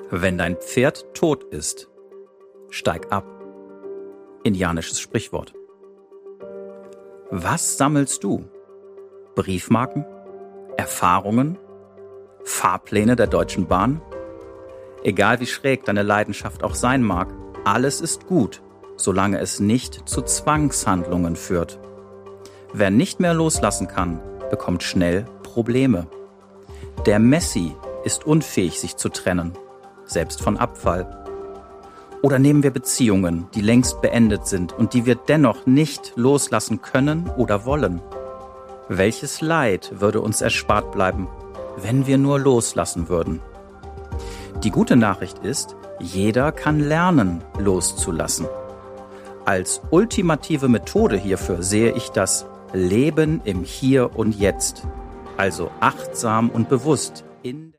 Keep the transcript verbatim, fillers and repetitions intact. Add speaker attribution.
Speaker 1: Wenn dein Pferd tot ist, steig ab. Indianisches Sprichwort. Was sammelst du? Briefmarken? Erfahrungen? Fahrpläne der Deutschen Bahn? Egal wie schräg deine Leidenschaft auch sein mag, alles ist gut, solange es nicht zu Zwangshandlungen führt. Wer nicht mehr loslassen kann, bekommt schnell Probleme. Der Messi ist unfähig, sich zu trennen, selbst von Abfall. Oder nehmen wir Beziehungen, die längst beendet sind und die wir dennoch nicht loslassen können oder wollen. Welches Leid würde uns erspart bleiben, wenn wir nur loslassen würden? Die gute Nachricht ist, jeder kann lernen, loszulassen. Als ultimative Methode hierfür sehe ich das Leben im Hier und Jetzt, also achtsam und bewusst in